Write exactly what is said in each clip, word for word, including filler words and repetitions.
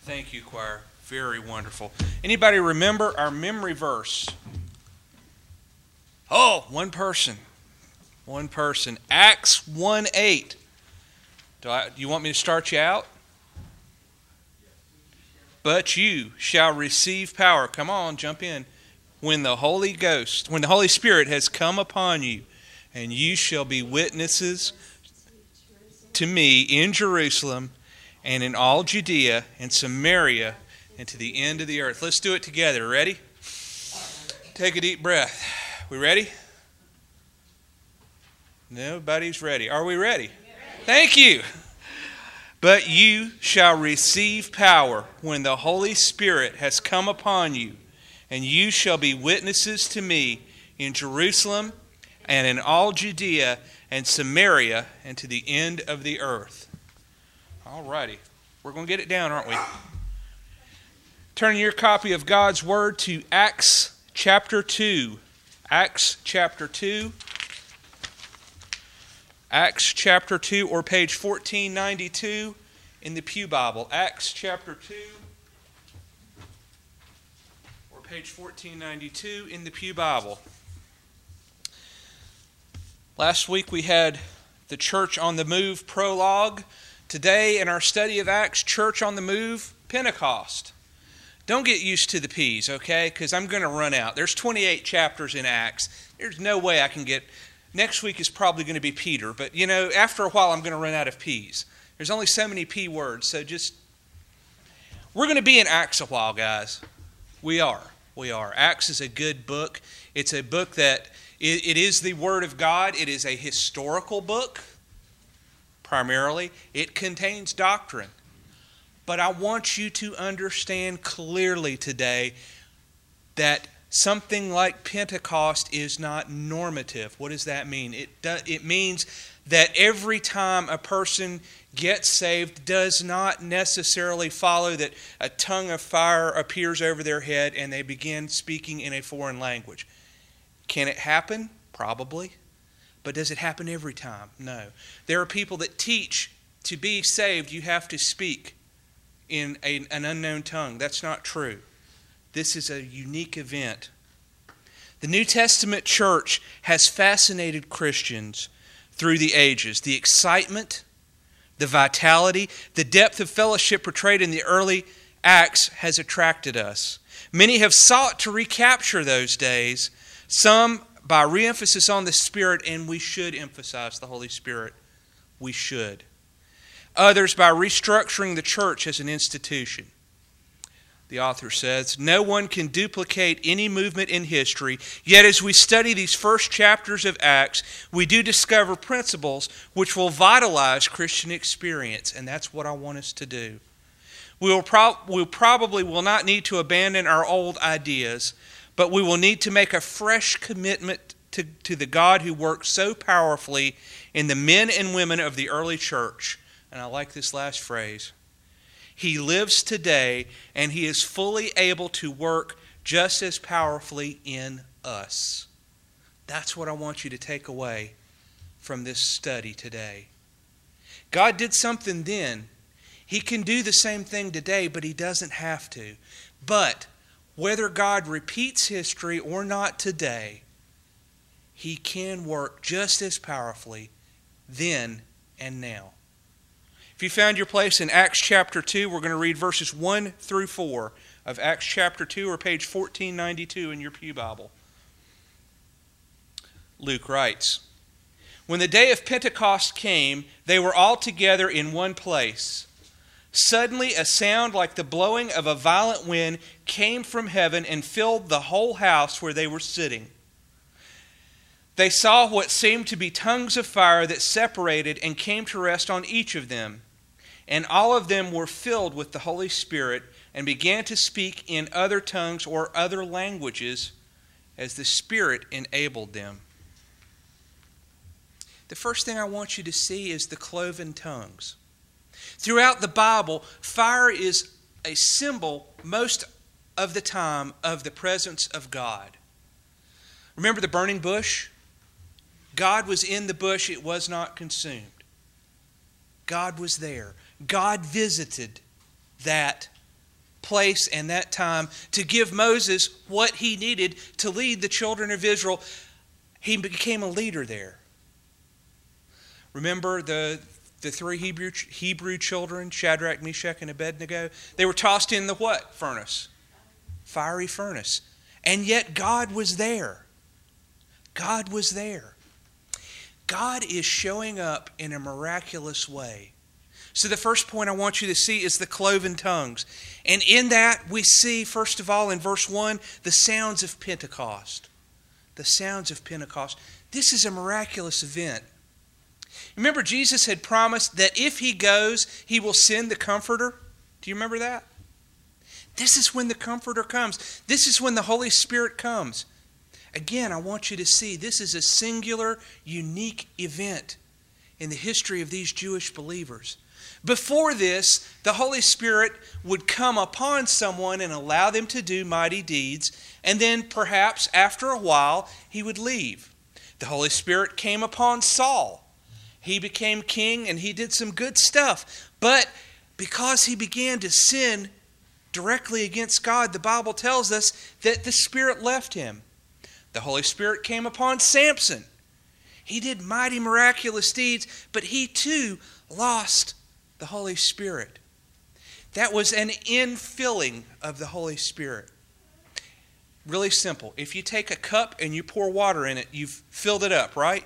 Thank you, choir. Very wonderful. Anybody remember our memory verse? Oh, one person. One person. Acts one eight. Do, I, do you want me to start you out? But you shall receive power. Come on, jump in. When the Holy Ghost, when the Holy Spirit has come upon you, and you shall be witnesses to me in Jerusalem and in all Judea and Samaria and to the end of the earth. Let's do it together. Ready? Take a deep breath. We ready? Nobody's ready. Are we ready? Thank you. But you shall receive power when the Holy Spirit has come upon you, and you shall be witnesses to me in Jerusalem and in all Judea and Samaria and to the end of the earth. All righty. We're going to get it down, aren't we? Turn your copy of God's Word to Acts chapter two. Acts chapter two. Acts chapter two, or page fourteen ninety-two in the Pew Bible. Acts chapter two, or page fourteen ninety-two in the Pew Bible. Last week we had the Church on the Move prologue. Today in our study of Acts, Church on the Move, Pentecost. Don't get used to the P's, okay? Because I'm going to run out. There's twenty-eight chapters in Acts. There's no way I can get... Next week is probably going to be Peter, but you know, after a while I'm going to run out of P's. There's only so many P words, so just... We're going to be in Acts a while, guys. We are. We are. Acts is a good book. It's a book that... It, it is the Word of God. It is a historical book, primarily. It contains doctrine. But I want you to understand clearly today that something like Pentecost is not normative. What does that mean? It do, it means that every time a person gets saved does not necessarily follow that a tongue of fire appears over their head and they begin speaking in a foreign language. Can it happen? Probably. But does it happen every time? No. There are people that teach to be saved you have to speak in a, an unknown tongue. That's not true. This is a unique event. The New Testament church has fascinated Christians through the ages. The excitement, the vitality, the depth of fellowship portrayed in the early Acts has attracted us. Many have sought to recapture those days, some by re-emphasis on the Spirit, and we should emphasize the Holy Spirit. We should. Others by restructuring the church as an institution. The author says, no one can duplicate any movement in history, yet as we study these first chapters of Acts, we do discover principles which will vitalize Christian experience, and that's what I want us to do. We will pro- we probably will not need to abandon our old ideas, but we will need to make a fresh commitment to, to the God who worked so powerfully in the men and women of the early church. And I like this last phrase. He lives today, and He is fully able to work just as powerfully in us. That's what I want you to take away from this study today. God did something then. He can do the same thing today, but He doesn't have to. But whether God repeats history or not today, He can work just as powerfully then and now. If you found your place in Acts chapter two, we're going to read verses one through four of Acts chapter two, or page fourteen ninety-two in your Pew Bible. Luke writes, when the day of Pentecost came, they were all together in one place. Suddenly a sound like the blowing of a violent wind came from heaven and filled the whole house where they were sitting. They saw what seemed to be tongues of fire that separated and came to rest on each of them. And all of them were filled with the Holy Spirit and began to speak in other tongues or other languages as the Spirit enabled them. The first thing I want you to see is the cloven tongues. Throughout the Bible, fire is a symbol most of the time of the presence of God. Remember the burning bush? God was in the bush, it was not consumed. God was there. God visited that place and that time to give Moses what he needed to lead the children of Israel. He became a leader there. Remember the, the three Hebrew, Hebrew children, Shadrach, Meshach, and Abednego? They were tossed in the what furnace? Fiery furnace. And yet God was there. God was there. God is showing up in a miraculous way. So the first point I want you to see is the cloven tongues. And in that we see, first of all, in verse one, the sounds of Pentecost. The sounds of Pentecost. This is a miraculous event. Remember, Jesus had promised that if he goes, he will send the Comforter. Do you remember that? This is when the Comforter comes. This is when the Holy Spirit comes. Again, I want you to see this is a singular, unique event in the history of these Jewish believers. Before this, the Holy Spirit would come upon someone and allow them to do mighty deeds, and then perhaps after a while, he would leave. The Holy Spirit came upon Saul. He became king and he did some good stuff. But because he began to sin directly against God, the Bible tells us that the Spirit left him. The Holy Spirit came upon Samson. He did mighty miraculous deeds, but he too lost the Holy Spirit. That was an infilling of the Holy Spirit. Really simple. If you take a cup and you pour water in it, you've filled it up, right?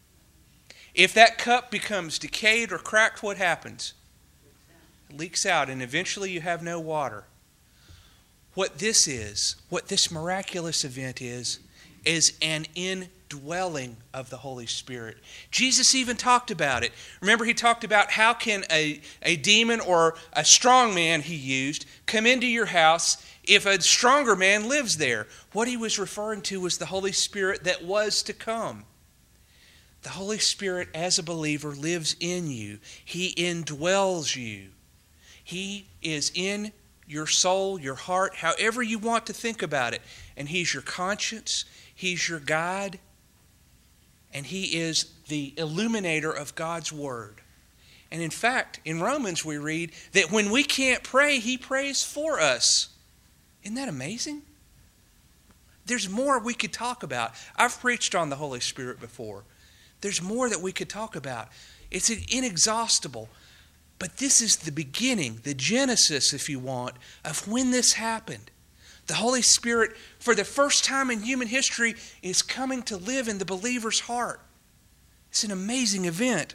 If that cup becomes decayed or cracked, what happens? It leaks out, and eventually you have no water. What this is, what this miraculous event is, is an indwelling of the Holy Spirit. Jesus even talked about it. Remember, he talked about how can a, a demon or a strong man, he used, come into your house if a stronger man lives there. What he was referring to was the Holy Spirit that was to come. The Holy Spirit, as a believer, lives in you. He indwells you. He is in your soul, your heart, however you want to think about it. And he's your conscience. He's your guide. And he is the illuminator of God's Word. And in fact, in Romans we read that when we can't pray, he prays for us. Isn't that amazing? There's more we could talk about. I've preached on the Holy Spirit before. There's more that we could talk about. It's inexhaustible. But this is the beginning, the genesis, if you want, of when this happened. The Holy Spirit, for the first time in human history, is coming to live in the believer's heart. It's an amazing event.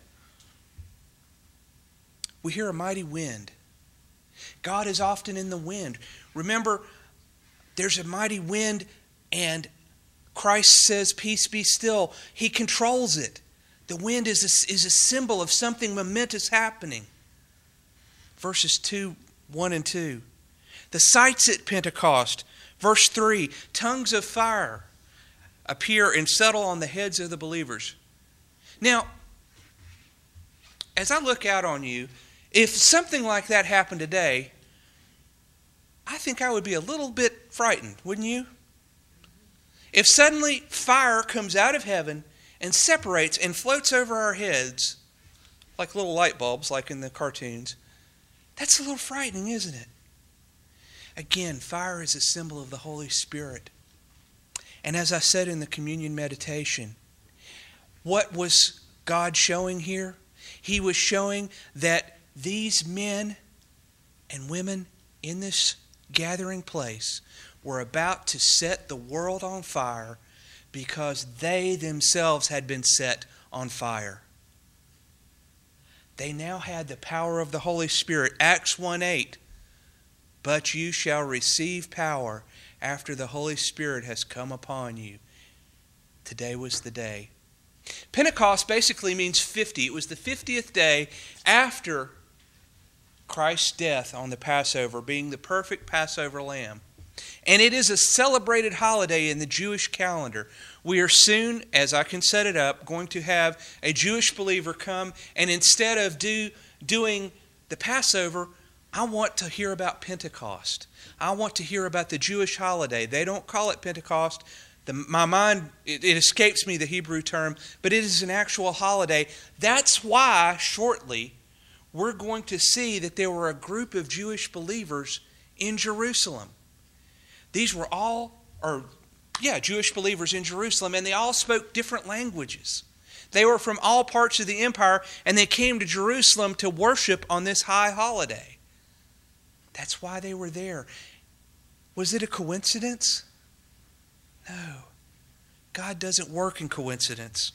We hear a mighty wind. God is often in the wind. Remember, there's a mighty wind and Christ says, peace be still. He controls it. The wind is a, is a symbol of something momentous happening. Verses two, one and two. The sights at Pentecost. Verse three. Tongues of fire appear and settle on the heads of the believers. Now, as I look out on you, if something like that happened today, I think I would be a little bit frightened, wouldn't you? If suddenly fire comes out of heaven and separates and floats over our heads like little light bulbs like in the cartoons, that's a little frightening, isn't it? Again, fire is a symbol of the Holy Spirit. And as I said in the communion meditation, what was God showing here? He was showing that these men and women in this gathering place were about to set the world on fire because they themselves had been set on fire. They now had the power of the Holy Spirit. Acts one eight. But you shall receive power after the Holy Spirit has come upon you. Today was the day. Pentecost basically means fifty. It was the fiftieth day after Christ's death on the Passover, being the perfect Passover lamb. And it is a celebrated holiday in the Jewish calendar. We are soon, as I can set it up, going to have a Jewish believer come, and instead of do, doing the Passover, I want to hear about Pentecost. I want to hear about the Jewish holiday. They don't call it Pentecost. The, my mind, it, it escapes me the Hebrew term, but it is an actual holiday. That's why, shortly, we're going to see that there were a group of Jewish believers in Jerusalem. These were all, or yeah, Jewish believers in Jerusalem, and they all spoke different languages. They were from all parts of the empire, and they came to Jerusalem to worship on this high holiday. That's why they were there. Was it a coincidence? No. God doesn't work in coincidence.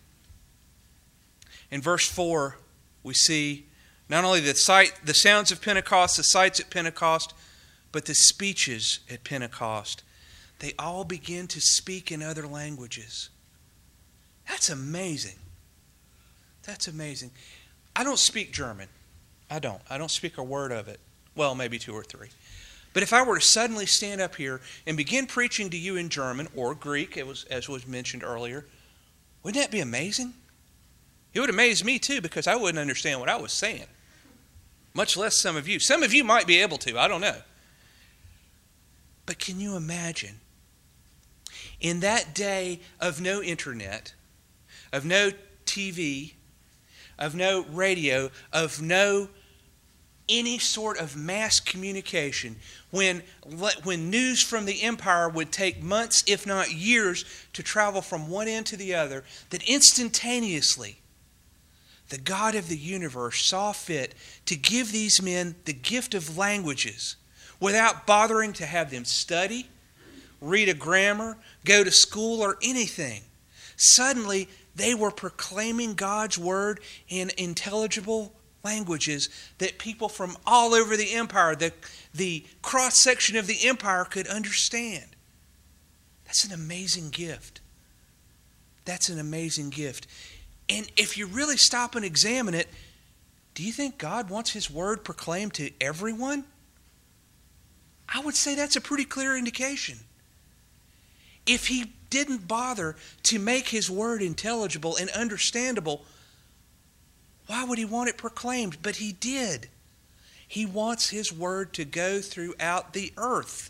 In verse four, we see not only the sight, the sounds of Pentecost, the sights at Pentecost, but the speeches at Pentecost. They all begin to speak in other languages. That's amazing. That's amazing. I don't speak German. I don't. I don't speak a word of it. Well, maybe two or three. But if I were to suddenly stand up here and begin preaching to you in German or Greek, it was, as was mentioned earlier, wouldn't that be amazing? It would amaze me too, because I wouldn't understand what I was saying. Much less some of you. Some of you might be able to. I don't know. But can you imagine? In that day of no internet, of no T V, of no radio, of no any sort of mass communication, when, when news from the empire would take months, if not years, to travel from one end to the other, that instantaneously the God of the universe saw fit to give these men the gift of languages without bothering to have them study, read a grammar, go to school, or anything. Suddenly, they were proclaiming God's word in intelligible languages that people from all over the empire, the, the cross-section of the empire, could understand. That's an amazing gift. That's an amazing gift. And if you really stop and examine it, do you think God wants His word proclaimed to everyone? I would say that's a pretty clear indication. If He didn't bother to make His word intelligible and understandable, why would He want it proclaimed? But He did. He wants His word to go throughout the earth.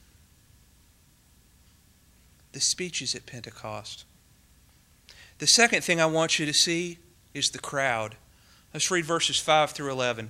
The speeches at Pentecost. The second thing I want you to see is the crowd. Let's read verses five through eleven.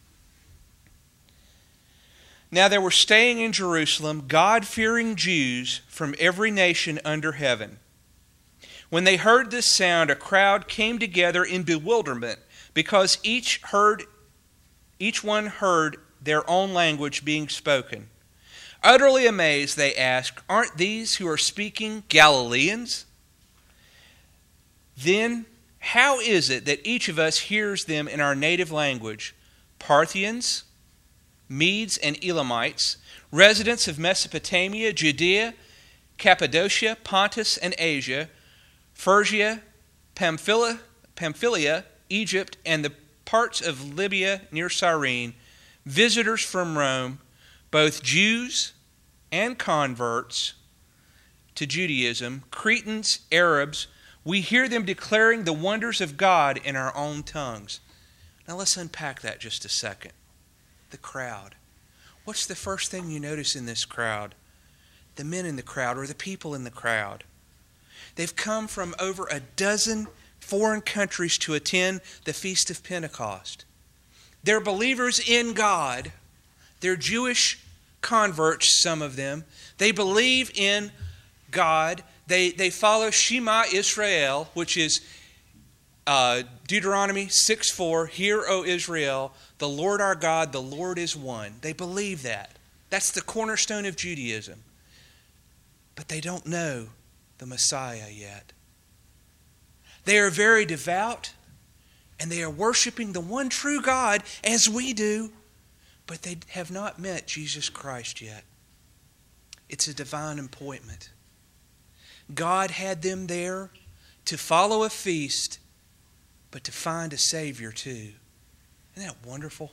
Now there were staying in Jerusalem God-fearing Jews from every nation under heaven. When they heard this sound, a crowd came together in bewilderment, because each heard, each one heard their own language being spoken. Utterly amazed, they asked, "Aren't these who are speaking Galileans? Then how is it that each of us hears them in our native language? Parthians, Medes and Elamites, residents of Mesopotamia, Judea, Cappadocia, Pontus and Asia, Phrygia, Pamphylia, Pamphylia, Egypt, and the parts of Libya near Cyrene, visitors from Rome, both Jews and converts to Judaism, Cretans, Arabs, we hear them declaring the wonders of God in our own tongues." Now let's unpack that just a second. The crowd. What's the first thing you notice in this crowd? The men in the crowd, or the people in the crowd. They've come from over a dozen foreign countries to attend the Feast of Pentecost. They're believers in God. They're Jewish converts, some of them. They believe in God. They, they follow Shema Israel, which is uh, Deuteronomy six four. "Hear, O Israel, the Lord our God, the Lord is one." They believe that. That's the cornerstone of Judaism. But they don't know the Messiah yet. They are very devout, and they are worshiping the one true God as we do, but they have not met Jesus Christ yet. It's a divine appointment. God had them there to follow a feast, but to find a Savior too. Isn't that wonderful?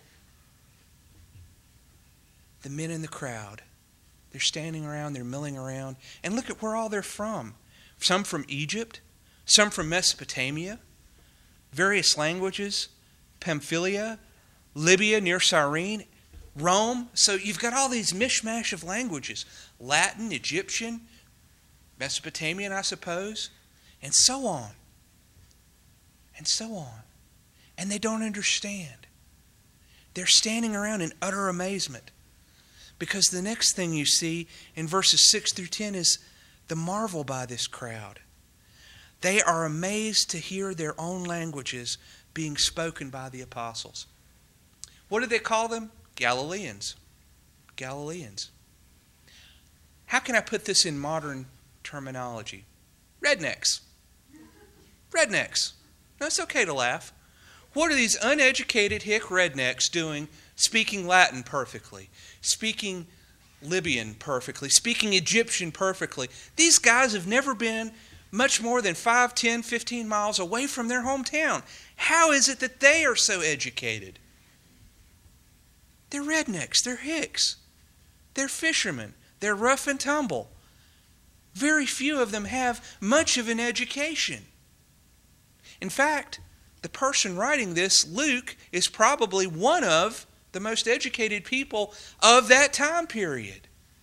The men in the crowd, they're standing around, they're milling around, and look at where all they're from. Some from Egypt, some from Mesopotamia, various languages, Pamphylia, Libya near Cyrene, Rome. So you've got all these mishmash of languages. Latin, Egyptian, Mesopotamian, I suppose, and so on. And so on. And they don't understand. They're standing around in utter amazement. Because the next thing you see in verses six through ten is the marvel by this crowd. They are amazed to hear their own languages being spoken by the apostles. What do they call them? Galileans. Galileans. How can I put this in modern terminology? Rednecks. Rednecks. No, it's okay to laugh. What are these uneducated hick rednecks doing speaking Latin perfectly, speaking Libyan perfectly, speaking Egyptian perfectly? These guys have never been much more than five, ten, fifteen miles away from their hometown. How is it that they are so educated? They're rednecks. They're hicks. They're fishermen. They're rough and tumble. Very few of them have much of an education. In fact, the person writing this, Luke, is probably one of the most educated people of that time period.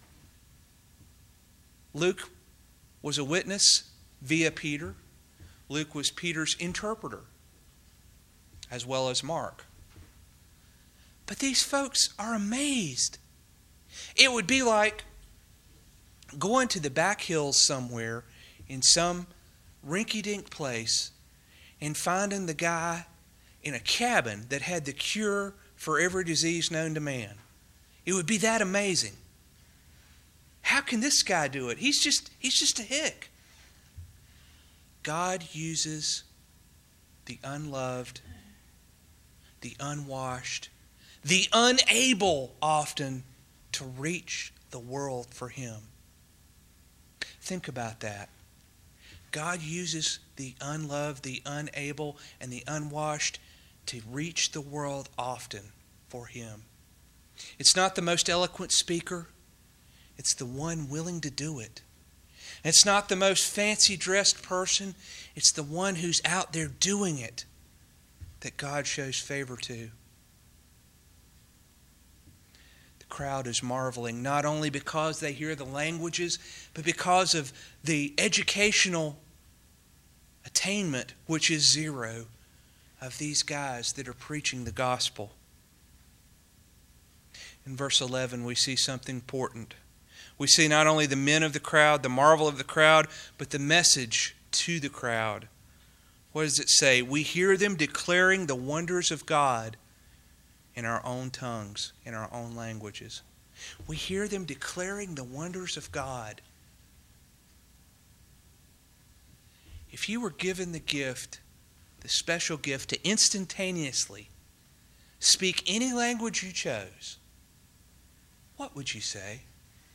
Luke was a witness via Peter. Luke was Peter's interpreter, as well as Mark. But these folks are amazed. It would be like going to the back hills somewhere in some rinky-dink place and finding the guy in a cabin that had the cure for every disease known to man. It would be that amazing. How can this guy do it? He's just, he's just a hick. God uses the unloved, the unwashed, the unable often to reach the world for Him. Think about that. God uses the unloved, the unable, and the unwashed to reach the world often for Him. It's not the most eloquent speaker. It's the one willing to do it. It's not the most fancy-dressed person. It's the one who's out there doing it that God shows favor to. The crowd is marveling, not only because they hear the languages, but because of the educational attainment, which is zero, of these guys that are preaching the gospel. In verse eleven, we see something important. We see not only the men of the crowd, the marvel of the crowd, but the message to the crowd. What does it say? We hear them declaring the wonders of God in our own tongues, in our own languages. We hear them declaring the wonders of God. If you were given the gift, the special gift, to instantaneously speak any language you chose, what would you say?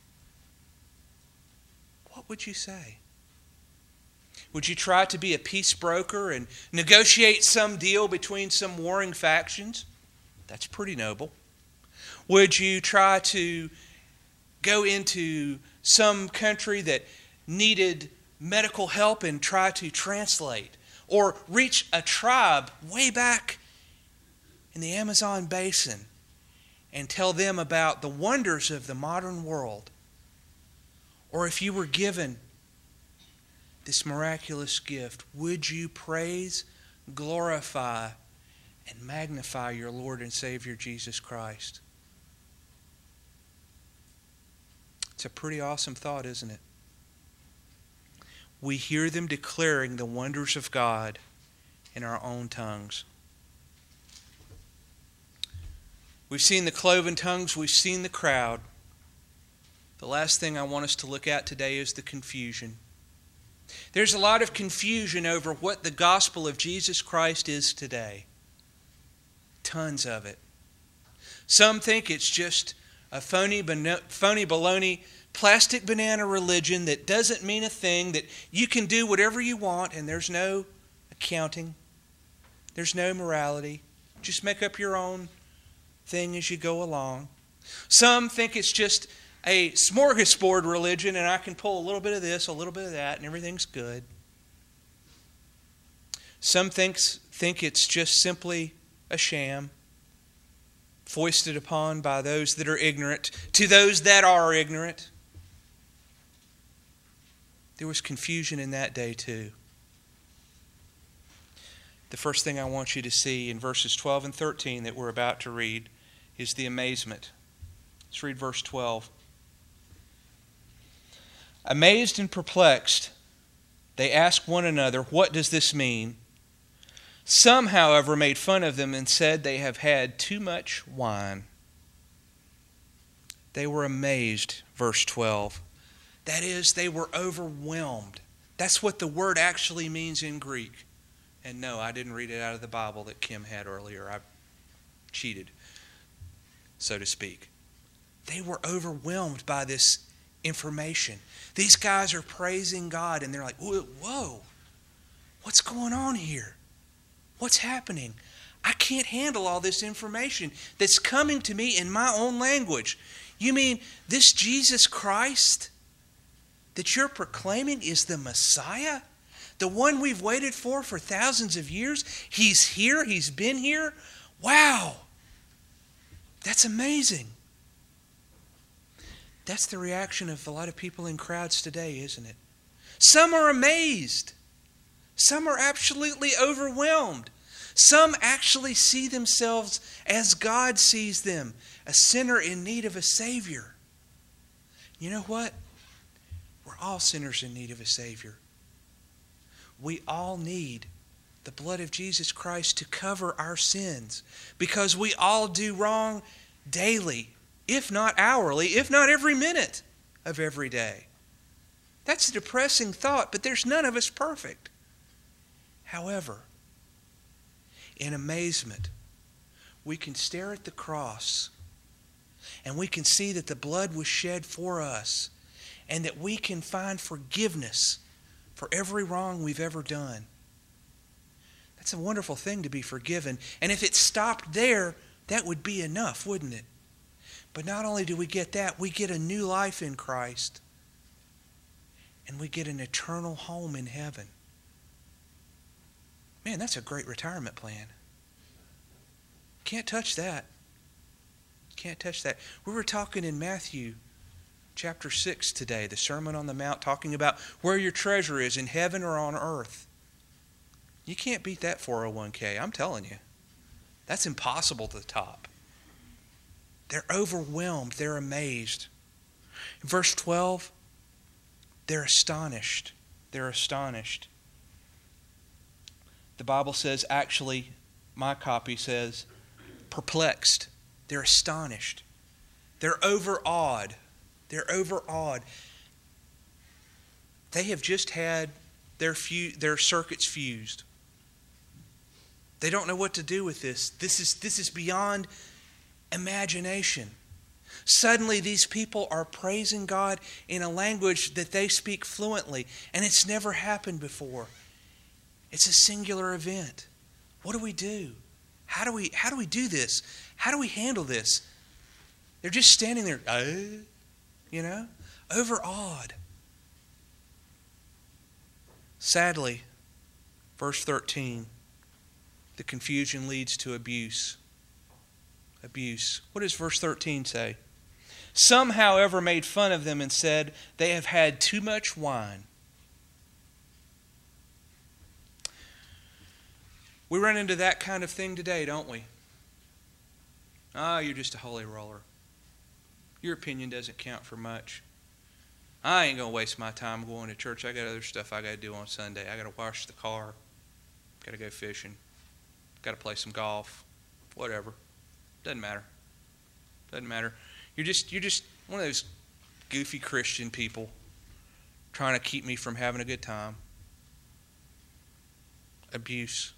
What would you say? Would you try to be a peace broker and negotiate some deal between some warring factions? That's pretty noble. Would you try to go into some country that needed medical help and try to translate? Or reach a tribe way back in the Amazon basin and tell them about the wonders of the modern world? Or if you were given this miraculous gift, would you praise, glorify, and magnify your Lord and Savior Jesus Christ? It's a pretty awesome thought, isn't it? We hear them declaring the wonders of God in our own tongues. We've seen the cloven tongues, we've seen the crowd. The last thing I want us to look at today is the confusion. There's a lot of confusion over what the gospel of Jesus Christ is today. Tons of it. Some think it's just a phony, phony baloney, plastic banana religion that doesn't mean a thing, that you can do whatever you want and there's no accounting. There's no morality. Just make up your own thing as you go along. Some think it's just a smorgasbord religion and I can pull a little bit of this, a little bit of that, and everything's good. Some thinks, think it's just simply a sham, foisted upon by those that are ignorant to those that are ignorant. There was confusion in that day too. The first thing I want you to see in verses twelve and thirteen that we're about to read is the amazement Let's read verse twelve. Amazed and perplexed, they asked one another, "What does this mean?" Some, however, made fun of them and said they have had too much wine. They were amazed, verse twelve. That is, they were overwhelmed. That's what the word actually means in Greek. And no, I didn't read it out of the Bible that Kim had earlier. I cheated, so to speak. They were overwhelmed by this information. These guys are praising God, and they're like, whoa, what's going on here? What's happening? I can't handle all this information that's coming to me in my own language. You mean this Jesus Christ that you're proclaiming is the Messiah? The one we've waited for for thousands of years? He's here. He's been here. Wow. That's amazing. That's the reaction of a lot of people in crowds today, isn't it? Some are amazed. Some are absolutely overwhelmed. Some actually see themselves as God sees them, a sinner in need of a Savior. You know what? We're all sinners in need of a Savior. We all need the blood of Jesus Christ to cover our sins, because we all do wrong daily, if not hourly, if not every minute of every day. That's a depressing thought, but there's none of us perfect. However, in amazement, we can stare at the cross and we can see that the blood was shed for us and that we can find forgiveness for every wrong we've ever done. That's a wonderful thing, to be forgiven. And if it stopped there, that would be enough, wouldn't it? But not only do we get that, we get a new life in Christ. And we get an eternal home in heaven. Man, that's a great retirement plan. Can't touch that. Can't touch that. We were talking in Matthew chapter six today, the Sermon on the Mount, talking about where your treasure is, in heaven or on earth. You can't beat that four oh one k, I'm telling you. That's impossible to top. They're overwhelmed. They're amazed. In verse twelve, they're astonished. They're astonished. The Bible says, actually, my copy says, perplexed. They're astonished. They're overawed. They're overawed. They have just had their fu- their circuits fused. They don't know what to do with this. This is this is beyond imagination. Suddenly these people are praising God in a language that they speak fluently, and it's never happened before. It's a singular event. What do we do? How do we how do we do this? How do we handle this? They're just standing there, uh, you know, overawed. Sadly, verse thirteen, the confusion leads to abuse. Abuse. What does verse thirteen say? Some, however, made fun of them and said, "They have had too much wine." We run into that kind of thing today, don't we? Ah, you're just a holy roller. Your opinion doesn't count for much. I ain't going to waste my time going to church. I got other stuff I got to do on Sunday. I got to wash the car. Got to go fishing. Got to play some golf. Whatever. Doesn't matter. Doesn't matter. You're just you're just one of those goofy Christian people trying to keep me from having a good time. Abuse.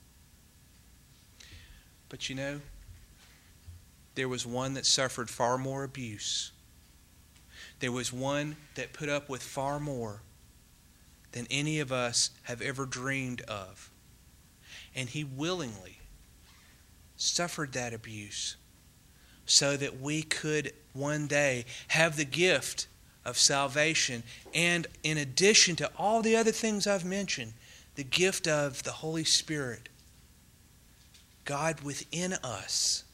But you know, there was one that suffered far more abuse. There was one that put up with far more than any of us have ever dreamed of. And he willingly suffered that abuse so that we could one day have the gift of salvation, and in addition to all the other things I've mentioned, the gift of the Holy Spirit, God within us.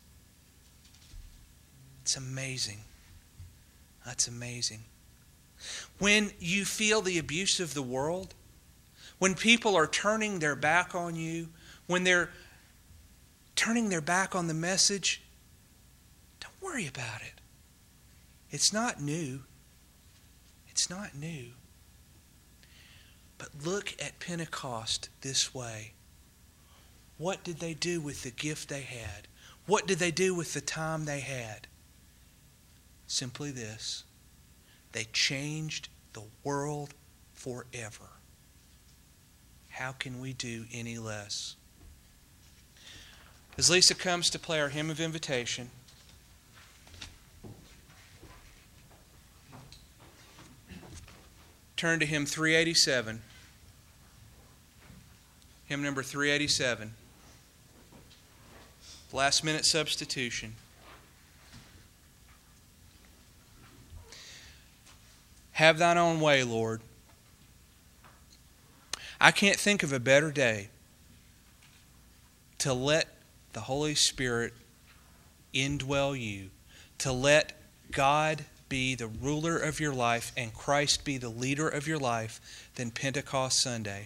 It's amazing. That's amazing. When you feel the abuse of the world, when people are turning their back on you, when they're turning their back on the message, don't worry about it. It's not new. It's not new. But look at Pentecost this way. What did they do with the gift they had? What did they do with the time they had? Simply this. They changed the world forever. How can we do any less? As Lisa comes to play our hymn of invitation, turn to hymn three eighty-seven. Hymn number three eighty-seven. Last minute substitution. Have thine own way, Lord. I can't think of a better day to let the Holy Spirit indwell you, to let God be the ruler of your life and Christ be the leader of your life than Pentecost Sunday.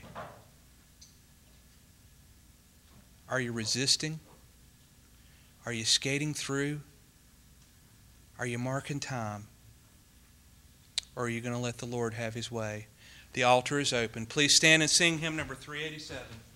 Are you resisting? Are you skating through? Are you marking time? Or are you going to let the Lord have His way? The altar is open. Please stand and sing hymn number three eighty-seven.